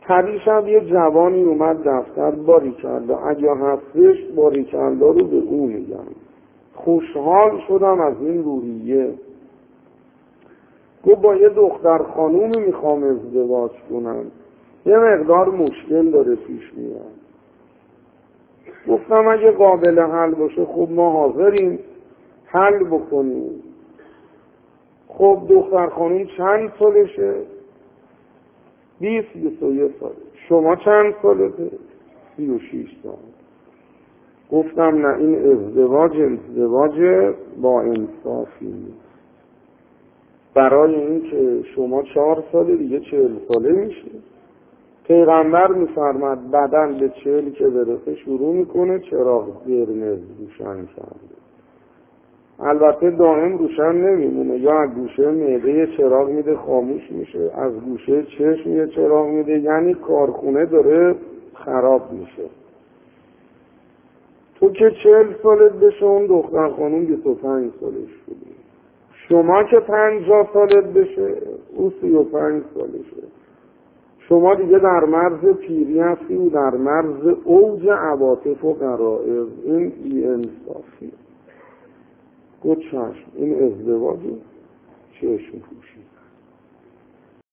پریشب یه جوانی اومد دفتر، باریکلا، اگه هستش باریکلا رو به او میگم. خوشحال شدم از این روحیه. گفت با یه دختر خانومی میخوام ازدواج کنم، یه مقدار مشکل داره پیش میاد. گفتم اگه قابل حل باشه خب ما حاضریم حل بکنیم. خب دختر خانوم چند سالشه؟ 20-21 ساله. شما چند سالته؟ 36 سال. گفتم نه، این ازدواج با انصافی نیست. برای این که شما 4 ساله دیگه 40 ساله میشه. پیغمبر میفرماد بدن به 40 که برسه شروع میکنه چراغ قرمز روشن کرده. البته دائم روشن نمیمونه، یا از گوشه معده یه چراغ میده خاموش میشه، از گوشه چشم یه چراغ میده، یعنی کارخونه داره خراب میشه. تو که 40 سالت بشه، اون دختر خانوم 25 سالش بوده. شما که 50 سالت بشه، او 35 سالشه. شما دیگه در مرز پیری هستی و در مرز اوج عواطف و غرائز. این بی‌انصافی. گفت چشم، این ازدواجه، چشم پوشی.